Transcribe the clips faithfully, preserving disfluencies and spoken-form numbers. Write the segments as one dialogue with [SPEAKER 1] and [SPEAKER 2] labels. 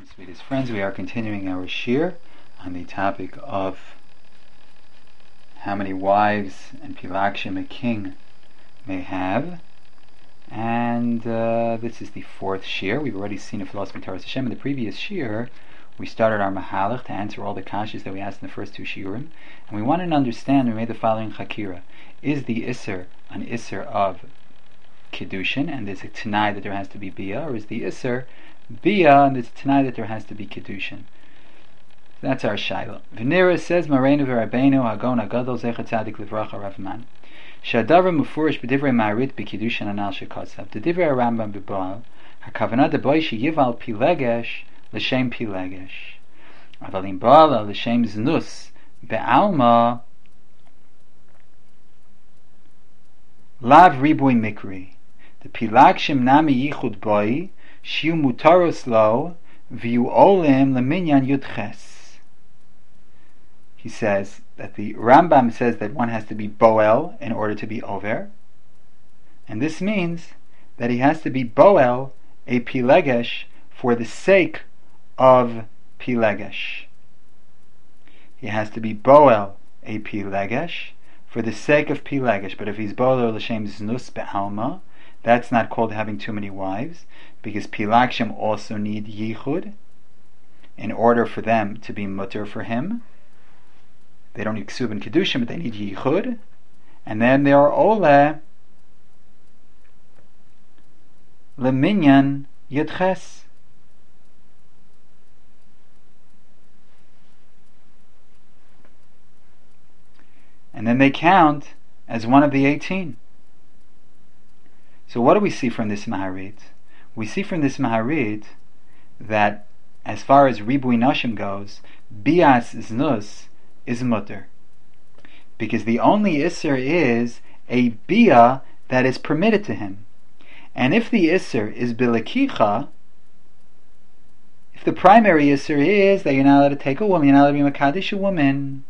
[SPEAKER 1] Sweetest friends, we are continuing our shir on the topic of how many wives and pilakshim a king may have, and uh, this is the fourth shir. We've already seen a philosophy Torah Hashem. In the previous shir, we started our mahalach to answer all the kashas that we asked in the first two shiurim, and we wanted to understand. We made the following chakira: is the isser an isser of kiddushin, and there's a tanai that there has to be bia, or is the isser bia and there's a tanai that there has to be kiddushin? That's our shaila. Venera says, Mareinu v'Rabbeinu Hagon Hagadol Zecher Tzadik Livracha Ravman Shadavar Mufurish B'divrei Ma'arit B'Kiddushin Anal Shekotzav D'divrei Rambam B'Baal Hakavana D'Boy Sheyival Pilegesh L'Shem Pilegesh Avalim Baal L'Shem Znus Be'alma Lav Ribui Mikri The Pilakshim Nami Yichud Boy Shiu Mutaros Lo V'Yu Olim L'Minyan Yudches. He says that the Rambam says that one has to be Boel in order to be Over, and this means that he has to be Boel, a Pilegesh, for the sake of Pilegesh. He has to be Boel, a Pilegesh, for the sake of Pilegesh. But if he's Boel l'shem znus be'alma, that's not called having too many wives, because Pilakshim also need Yichud in order for them to be mutter for him. They don't need Ksub and Kedushin, but they need Yichud. And then there are Ole Leminyan Yudches. And then they count as one of the eighteen. So what do we see from this Maharit? We see from this Maharit that as far as Ribui Nashim goes, Bias Znus is mutter, because the only isser is a bia that is permitted to him. And if the isser is bilakicha, if the primary isser is that you're not allowed to take a woman, you're not allowed to be makadish a woman,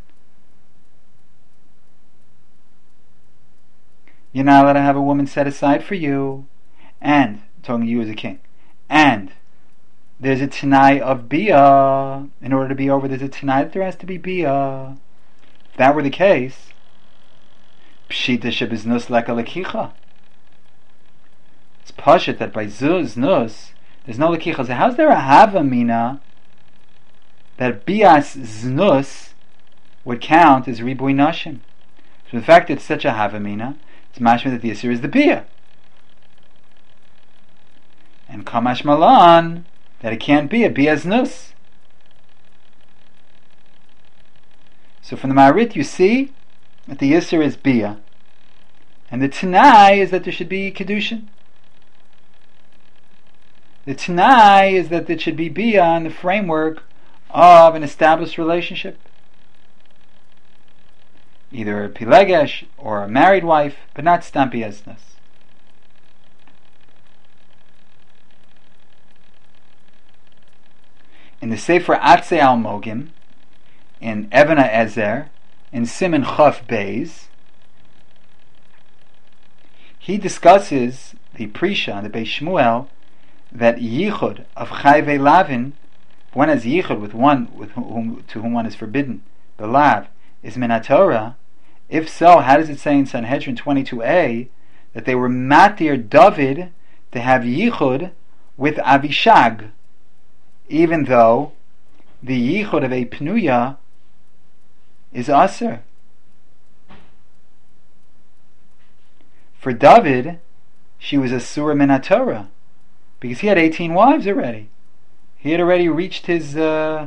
[SPEAKER 1] you're not allowed to have a woman set aside for you, and talking to you as a king, and there's a tanai of bia. In order to be over, there's a tanai that there has to be bia. If that were the case, pshita shebiznus leka lekicha. It's pashut that by znus there's no lekicha. So how's there a havamina that bias znus would count as ribui nashim? So the fact that it's such a havamina, it's mashma that the isur is the bia, and kamash malan that it can't be a biaznus. So from the Maharit you see that the Yisr is bia, and the Tanai is that there should be Kedushin. The Tanai is that there should be bia in the framework of an established relationship, either a Pilegesh or a married wife, but not stam biaznus. In the Sefer Atzei Almogim, in Evana Ezer, in Siman Chaf Beis, he discusses the Prisha, the Beis Shmuel, that Yichud of Chayvei Lavin, one has Yichud with one with whom, to whom one is forbidden, the Lav, is Minatorah. If so, how does it say in Sanhedrin twenty-two a that they were Matir David to have Yichud with Avishag, even though the yichud of a pnuya is aser? For David, she was a surah min haTorah, because he had eighteen wives already. He had already reached his uh,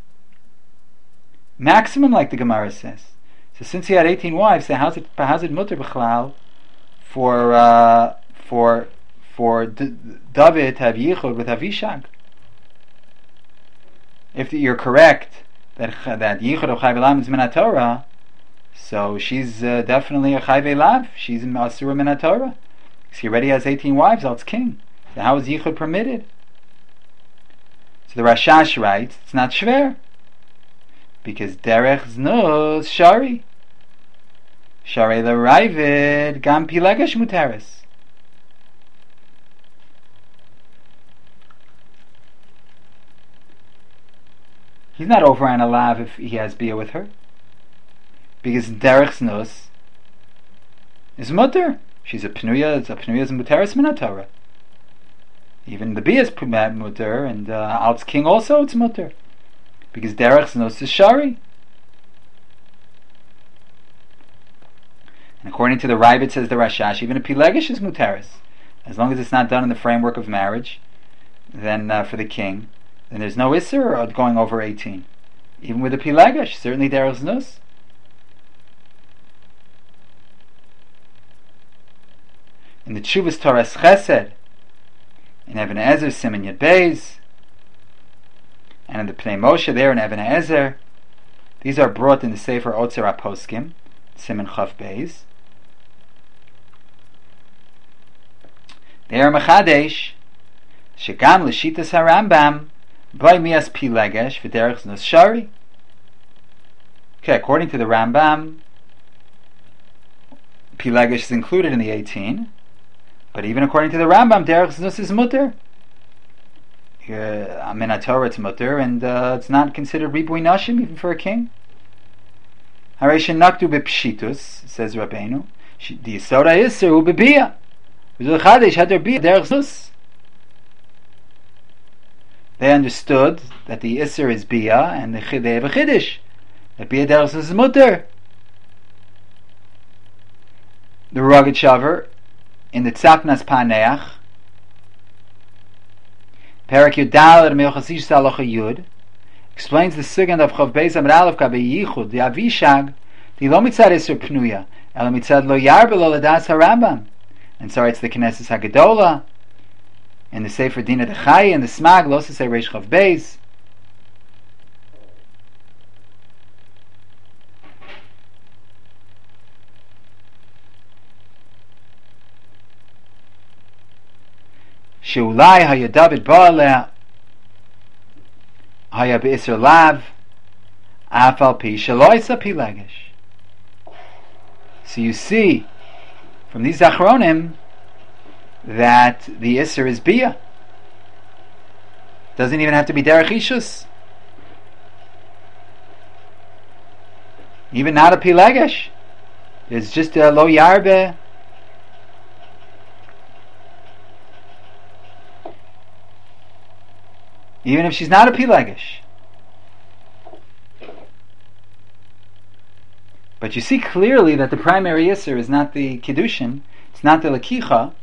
[SPEAKER 1] maximum, like the Gemara says. So since he had eighteen wives, so how's it how's it mutter b'chlal for uh, for for D- David to have yichud with Avishag? If you're correct that that Yichud of Chayvei Lav is min haTorah, so she's uh, definitely a Chayvei Lav. She's a Asura min haTorah. He already has eighteen wives, else king. So how is Yichud permitted? So the Rashash writes, it's not shver, because Derech Znus Shari Shari l'Raivid Gam Pilegesh Muteris. He's not over on a lav if he has bia with her, because derech znus is mutter. She's a pnuya. It's a pnuya is muteris min Torah. Even the bia is mutter, and uh, Alt's king also it's mutter, because derech znus is shari. And according to the Ravid, says the Rashash, even a pilegish is muteris, as long as it's not done in the framework of marriage. Then uh, for the king, then there's no isser of going over eighteen. Even with a pilegish, certainly derech znus. In the Tshuvas Torah Chesed, in Even Ezer Siman Yud Beis, and in the Pnei Moshe there in Even Ezer, these are brought in the Sefer Otzer HaPoskim, Siman Chav Beis. They are Mechadesh, Shegam L'Shitas HaRambam, By Mias Pilegesh V'derech Znus Shari. Okay, according to the Rambam, Pilegesh is included in the eighteen, but even according to the Rambam, derech znus is mutter. Min Torah it's mutter, and uh, it's not considered ribui nashim even for a king. Hareishin naktu bepshitus, says Rabbeinu. The yisoda iser u bebia. V'zulchadesh had there be derech znus. They understood that the iser is bia, and the they have a chiddush that bia derech znus is mutter. The Rugged Shaver in the Tzatnas Paneach, Perak Yudal at Meochasish Salacha Yud, explains the second of Chav Beis Amar Aleph Kabe Yichud, the Avishag, the Lo Mitzad Isur Pnuya, El Mitzad Lo Yarbe Lo Ladas HaRambam, and so it's the Knesses HaGedola, and the Sefer Dina Dechai, and the Smag, Lo Sesei Reish Chav Beis. Sheulai haya David ba'aleh haya be'isr lav afal pi shaloisa pilegish. So you see from these achronim that the isser is bia. Doesn't even have to be derech ishus. Even not a pilegish. It's just a lo yarbe. Even if she's not a pilegish. But you see clearly that the primary Yisr is not the Kiddushin, it's not the Lakicha,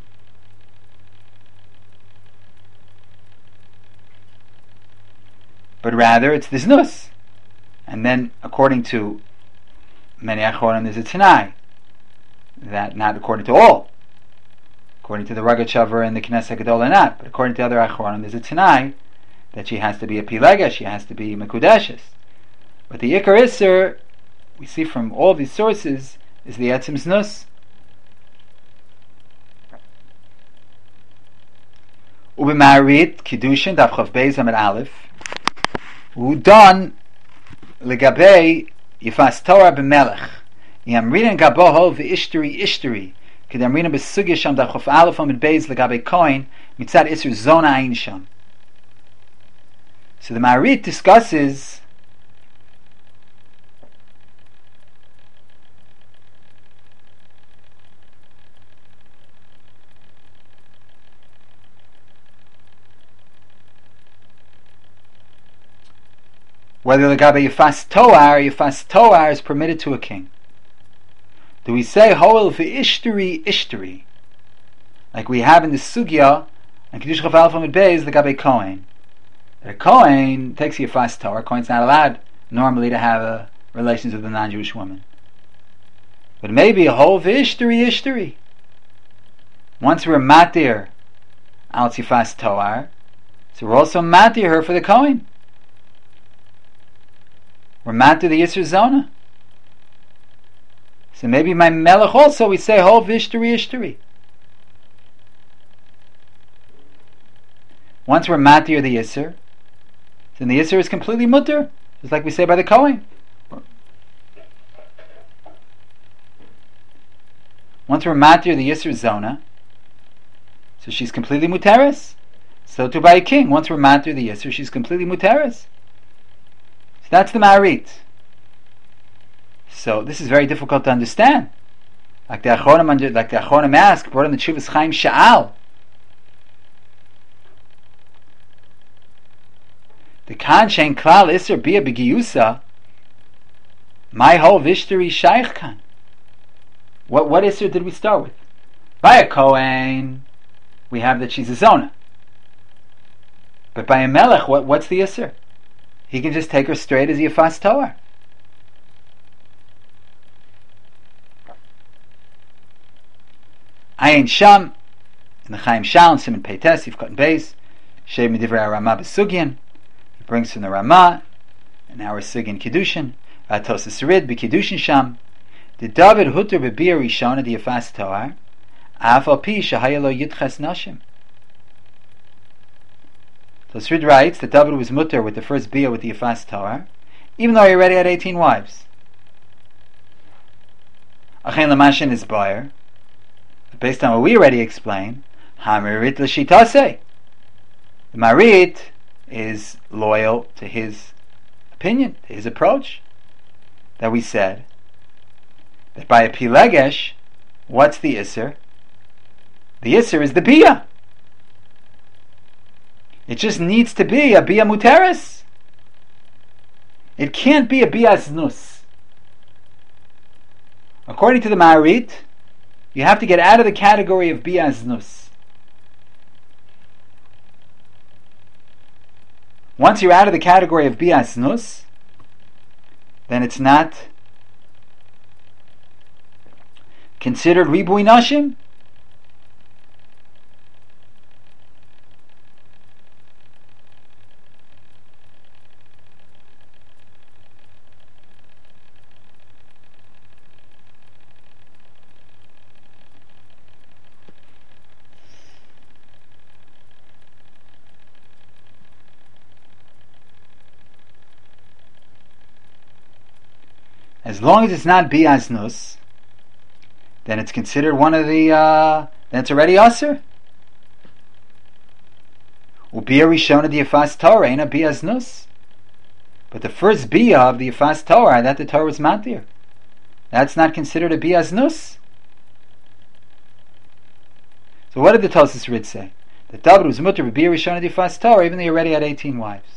[SPEAKER 1] but rather it's the Znus. And then, according to many Achronim, there's a Tanai. That not according to all. According to the Rugged Shaver and the Knesset HaGedolah not, but according to other Achronim, there's a Tanai that she has to be a pilega, she has to be mekudeshes. But the Ikar Isser, we see from all these sources, is the Etzim Znus. Ubemarit Kiddushin Daf Chav Beis Amud Aleph Udon Legabei Yifas Torah B'Melech Yamrinan Gaboho V'Ishteri Ishteri Kedamrinan B'Sugya Sham Daf Chav Aleph Amud Beis Legabei Koin Mitzad Isser Zona Ein Sham. So the Marit discusses whether the Gabe Yifas Toar, Yifas Toar is permitted to a king. Do we say Hoel V'Ishteri Ishteri, like we have in the Sugya and Kiddush Chav Aleph Amud Beis the Gabe Kohen? A Kohen takes a Yifas Torah. A Kohen's not allowed normally to have uh, relations with a non-Jewish woman. But maybe a whole V'Ishteri Ishteri. Once we're matir al Yifas Torah, so we're also matir her for the Kohen. We're matir the Yisr Zona. So maybe my Melech also, we say whole V'Ishteri Ishteri. Once we're matir the Yisr, then the Yisr is completely mutter, just like we say by the Kohen. Once we're matir the Yisr Zona, so she's completely muteris. So too by a king, once we're matir the Yisr, she's completely muteris. So that's the Ma'arit. So this is very difficult to understand. Like the Achronim, like the Achronim asked, brought in the Tshuvas Chaim Sha'al. The Kan Shein Klal Isser Bia B'Giyusa, my whole Vishtari Shaykh Kan. What what Isser did we start with? By a Kohen, we have that she's a Zona. But by a Melech, what, what's the Isser? He can just take her straight as Yafas Toar. Ayin Sham, in the Chaim Shal, and Simon Peites, you've got in base, Shei Medivrei Ramah B'Sugyan, he brings from the Ramah, and our Sugyan Kiddushin, V'atosis Rid B'Kiddushin Sham, the David Hutter B'Bia Rishona the Yafas Toar, Afal Pi Shahayalo Yitches Nashim. Tosrid writes that David was mutter with the first Bia with the Yafas Toar, even though he already had eighteen wives. Achen Lamashin is buyer. Based on what we already explained, Hamirit l'shitase. The Marit is loyal to his opinion, to his approach. That we said that by a pilegesh, what's the Isser? The Isser is the Bia. It just needs to be a Bia Muteris. It can't be a Bia Znus. According to the Marit, you have to get out of the category of Bia Znus. Once you're out of the category of Bia Znus, then it's not considered Ribui Nashim. As long as it's not biaznus, then it's considered one of the, uh, then it's already aser. Ubia rishona the Yafas Torah ain't a biaznus. But the first bia of the Yafas Torah, that the Torah was matir, that's not considered a biaznus. So what did the Tosas Rid say? That David was mutter b'bia rishona the Yafas Torah, even though he already had eighteen wives.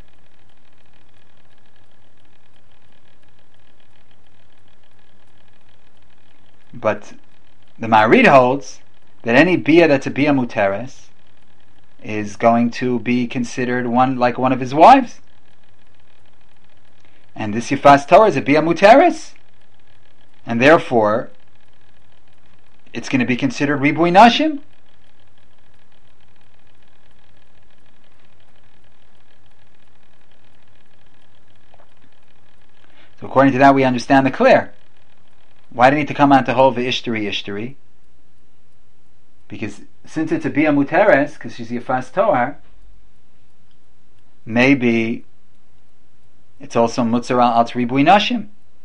[SPEAKER 1] But the Marid holds that any bia that's a bia muteres is going to be considered one like one of his wives, and this Yafas Torah is a bia muteres, and therefore it's going to be considered ribui nashim. So according to that, we understand the clear. Why do you need to come on to hold the ishtari ishtari? Because since it's a bia muteres, because she's Yafas Toar, maybe it's also mutzara al ribui nashim.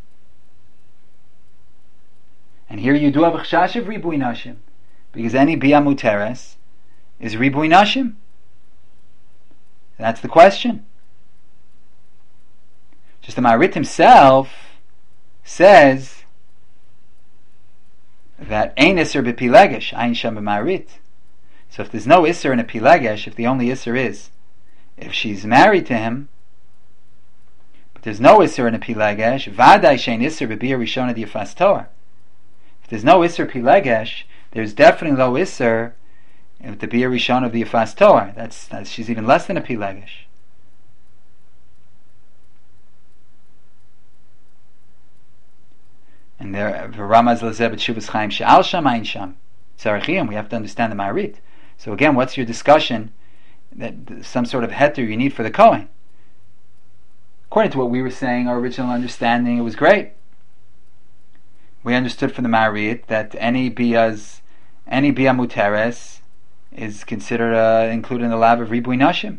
[SPEAKER 1] And here you do have a chashash of ribui nashim, because any bia muteres is ribui nashim. That's the question. Just the Marit himself says that ein iser b'pilegesh, ein sham b'marit. So if there's no iser in a pilegesh, if the only iser is if she's married to him, but there's no iser in a pilegesh, vaday shein iser b'bia rishona di Yafas Torah. If there's no iser pilegesh, there's definitely no iser with the bia rishona of the Yafas Torah. That's, that's she's even less than a pilegesh. And there, Ramaz Lazebet Shuvas Chaim She'al Sham Ayin Sham Tzarechiyim. We have to understand the Marit. So again, what's your discussion? That some sort of heter you need for the Kohen. According to what we were saying, our original understanding, it was great. We understood from the Marit that any bias, any bia muteres is considered uh, included in the lab of ribui nashim.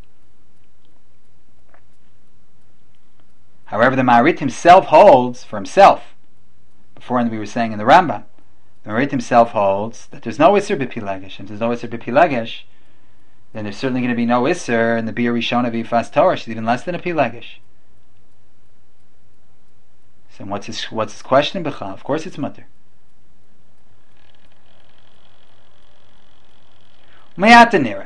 [SPEAKER 1] However, the Marit himself holds for himself. Before we were saying in the Rambam, the Marit himself holds that there's no Isser b'pilegesh, and if there's no Isser b'pilegesh, then there's certainly going to be no Isser in the Bia Rishona of Yafas Torah. She's even less than a pilegesh. So what's his what's his question? Of course, it's mutter. Me'atanira.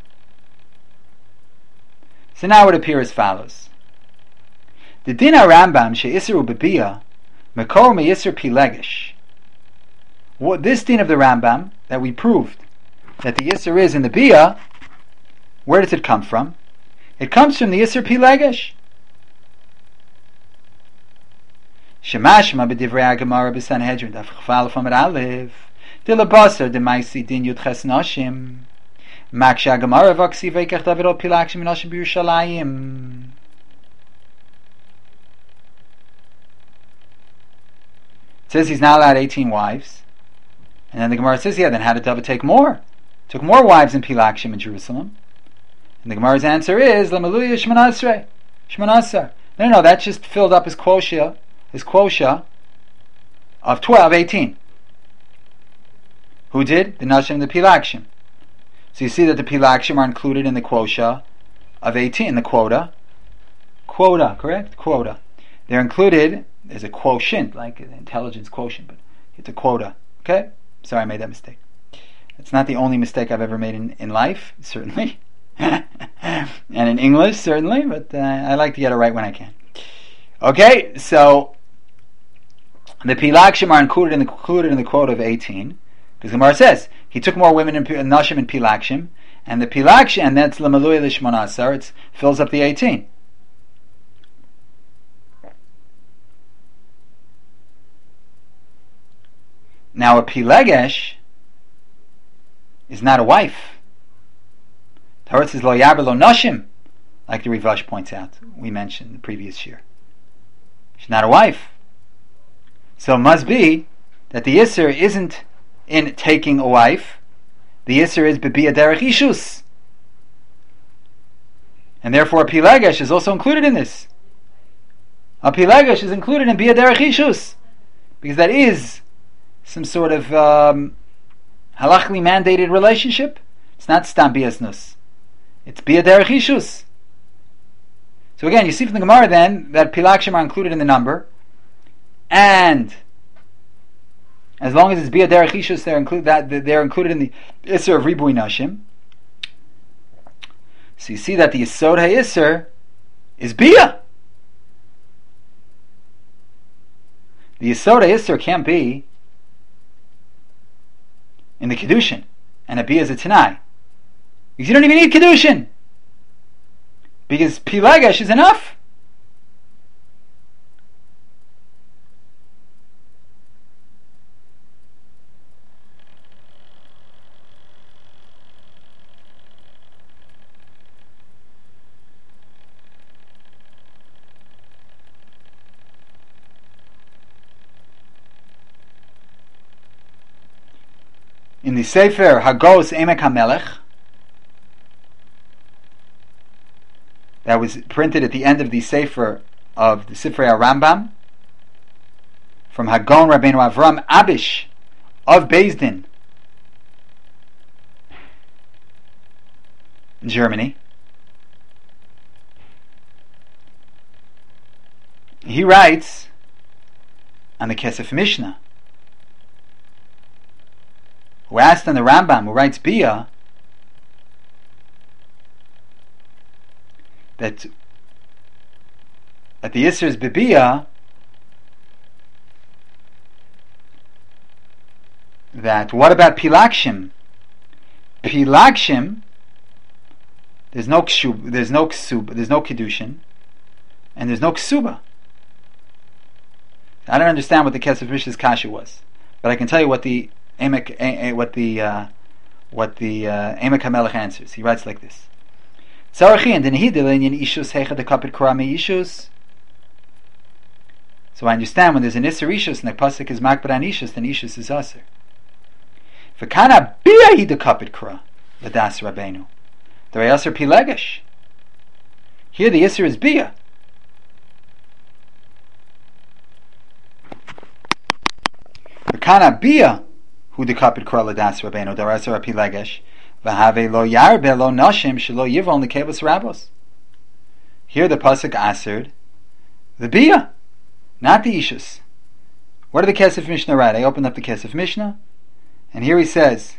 [SPEAKER 1] So now it appears as follows: the din Rambam she'isru bebiyah mekor me'isr pilegish. What this din of the Rambam that we proved that the isser is in the biyah, where does it come from? It comes from the isser pilegish. Shemashma b'divrei Gemara b'Sanhedrin daf chafal from Aleph de labasar de ma'isi din yud ches nashim maksha Gemara v'aksiv veikach David al pilakshim nashim b'Yerushalayim. It says he's not allowed eighteen wives, and then the Gemara says, yeah, then how did David take more? Took more wives in Pilakshim in Jerusalem. And the Gemara's answer is Lamaluya Shmanasre Shmanasar. No, no, that just filled up his quota, his quota of twelve, eighteen. Who did? The Nashim and the Pilakshim. So you see that the Pilakshim are included in the quota of eighteen, the quota. Quota, correct? Quota. They're included as a quotient, like an intelligence quotient, but it's a quota. Okay? Sorry, I made that mistake. It's not the only mistake I've ever made in, in life, certainly. And in English, certainly, but uh, I like to get it right when I can. Okay, so the Pilakshim are included in the, included in the quota of eighteen. Because the Gemara says, he took more women in Nashim and Pilakshim, and the Pilakshim, and that's Lamaluya Lishmanasar, it fills up the eighteen. Now a Pilegesh is not a wife. Torah says lo yaber lo nashim, like the Rivash points out. We mentioned the previous year. She's not a wife. So it must be that the Isser isn't in taking a wife. The Isser is bebiyah derech ishus. And therefore a Pilegesh is also included in this. A Pilegesh is included in biyah derech ishus. Because that is some sort of um, halachically mandated relationship. It's not stam biasnus. It's biyah derech ishus. So again, you see from the Gemara then that Pilakshim are included in the number, and as long as it's biyah derech ishus, they're included. That they're included in the isser of ribui nashim. So you see that the yisod ha'isser is biyah. The yisod ha'isser can't be in the Kedushin, and a biyah is a Tanai. Because you don't even need Kedushin. Because Pilegesh is enough. In the Sefer Hagos Emek HaMelech, that was printed at the end of the Sefer of the Sifrei HaRambam, from Hagon Rabbeinu Avram Abish of Beis Din in Germany. He writes on the Kesef Mishnah, who asked on the Rambam, who writes Biyah, that at the Yisr is Bibiyah, that what about Pilakshim? Pilakshim, there's no kshub, there's no ksub, there's no kedushin, and there's no ksuba. I don't understand what the Kesef Mishnah's kasha was, but I can tell you what the Emek, what the uh, what the uh, Emek HaMelech answers. He writes like this: So I understand when there's an Isser Ishus and the pasuk is Makbar an Ishus, then Ishus is Aser. V'kana biyahi de kapit kra l'das Rabbeinu. The Aser Pilegesh. Here the Isser is biyah. V'kana biyah hu de kapit kra l'das Rabbeinu. The Aser Pilegesh. V'have lo yarbe lo nashim shelo yivon lekevus rabos. Here the pasuk answered the biyah. not the Ishus. What did the Kesef Mishnah write? I opened up the Kesef Mishnah, and here he says,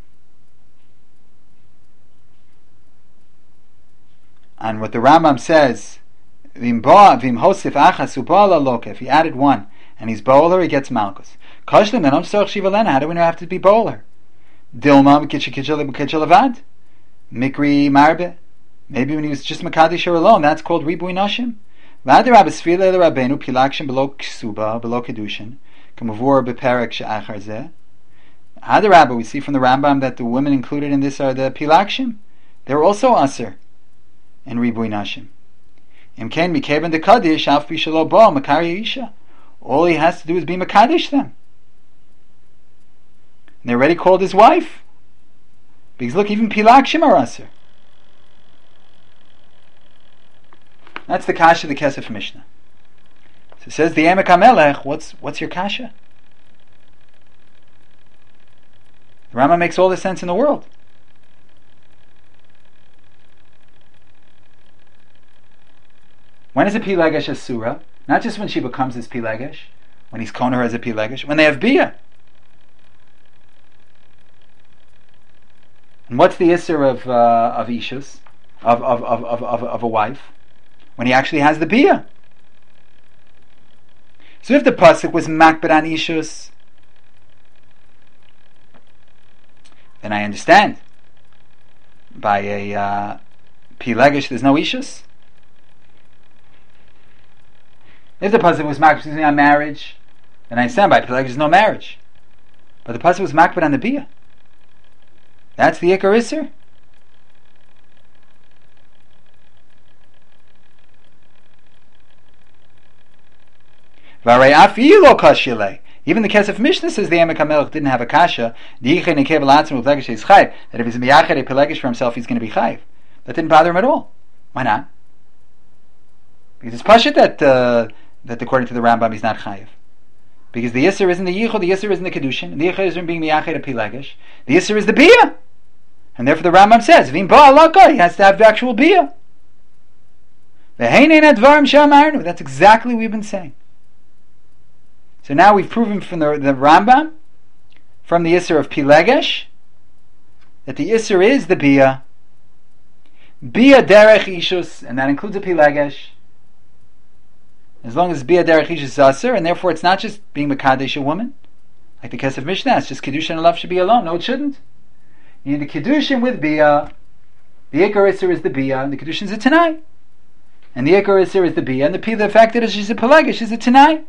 [SPEAKER 1] and what the Rambam says, Vim ba, vim hosif achas ubala loka. If he added one, and he's bowler, he gets malchus. Kashlim, then I'm sorry, shivalena. How do we know have to be bowler? Dilma kitchalevad, mikri marbe. Maybe when he was just Makadish or alone, that's called Ribui Nashim. V'adarab esfile l'Rabbeinu pilakshim below ksuba below kedushin kamavur beperek she'achar zeh. Adarab, we see from the Rambam that the women included in this are the pilakshim. They're also aser in Ribui Nashim. Imken mikeben de kadish af bishalo ba makari isha. All he has to do is be Makadish them. And they're already called his wife. Because look, even pilakshim are aser. That's the kasha of the Kesef Mishnah. So it says the Emek HaMelech, what's what's your kasha? The Rambam makes all the sense in the world. When is a Pilegesh a surah? Not just when she becomes his Pilegesh, when he's koner as a Pilegesh, when they have Bia. And what's the Isser of uh, of Ishus, of of, of, of, of of a wife? When he actually has the Bia. So if the pasuk was makbid on Ishus, then I understand. By a uh, Pilegesh, there's no Ishus. If the pasuk was makbid on marriage, then I understand by Pilegesh there's no marriage. But the pasuk was makbid on the Bia. That's the Ikar Isser. Even the Kesef Mishnah says the Emek HaMelech didn't have a kasha. That if he's miyached a Pilegesh for himself, he's going to be chayiv. That didn't bother him at all. Why not? Because it's pashut that uh, that according to the Rambam he's not chayiv. Because the Yisr isn't the Yichud, the Yisr isn't the Kedushin, and the Yichud isn't being miyached a Pilegesh. The Yisr is the Bia. And therefore the Rambam says, Vim ba'alaka, he has to have the actual Bia. That's exactly what we've been saying. So now we've proven from the, the Rambam, from the Isser of Pilegesh, that the Isser is the Bia. Bia derech ishus, and that includes a Pilegesh. As long as Bia derech ishus is Asser, and therefore it's not just being Mekadesh a woman, like the Kesef Mishnah, it's just Kedushin and love should be alone. No, it shouldn't. You need the Kedushin with Bia. The Ikar Isser is the Bia, and the Kedushin is a Tanai. And the Ikar Isser is the Bia, and the, the fact that she's a Pilegesh is a Tanai.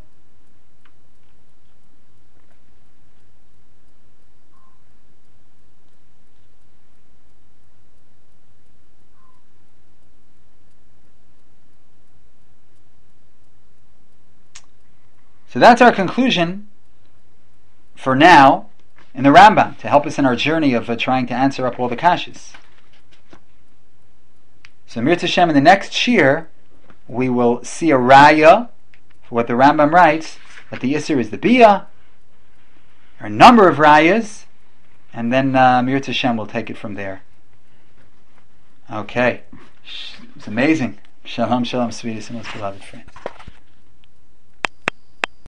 [SPEAKER 1] So that's our conclusion for now in the Rambam, to help us in our journey of uh, trying to answer up all the kashas. So Mir Tashem, in the next shir, we will see a raya for what the Rambam writes, that the Isser is the Bia, or a number of rayas, and then uh, Mir Tashem will take it from there. Okay. It's amazing. Shalom, shalom, sweetest and most beloved friends.